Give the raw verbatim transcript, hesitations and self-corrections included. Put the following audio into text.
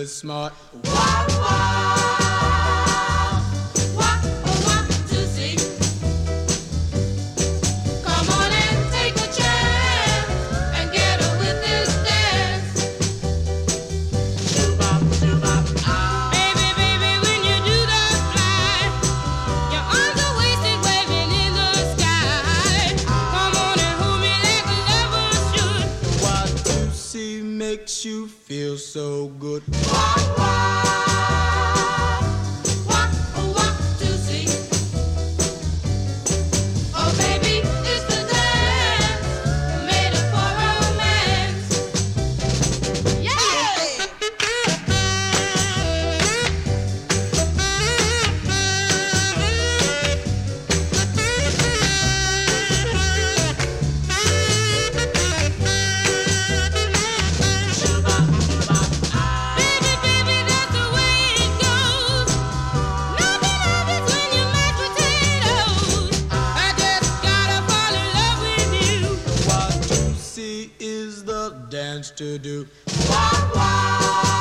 really smart. Walk, walk, walk, walk to see. Come on and take a chance and get up with this dance. Shoo-bop, shoo-bop, ah. Baby, baby, when you do the fly, your arms are wasted waving in the sky. Come on and hold me like a lover should. What you see makes you feel so good. Walk, walk, walk, walk to see. Oh, baby, it's the dance made up for romance. Yeah! Shoo-bop, shoo-bop, ah. Baby, baby, that's the way it goes. Nothing happens when you mash potatoes. I just gotta fall in love with you. What you see is the dance to do. Walk, walk.